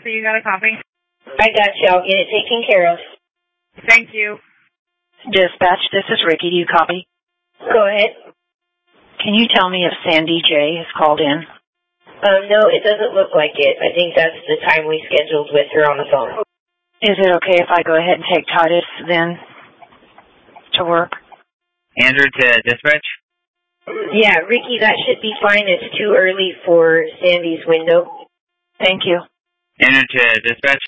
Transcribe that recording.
so you got a copy? I got you. I'll get it taken care of. Thank you. Dispatch, this is Ricky. Do you copy? Go ahead. Can you tell me if Sandy J has called in? No, it doesn't look like it. I think that's the time we scheduled with her on the phone. Is it okay if I go ahead and take Titus then to work? Andrew to dispatch? Yeah, Ricky, that should be fine. It's too early for Sandy's window. Thank you. Andrew to dispatch?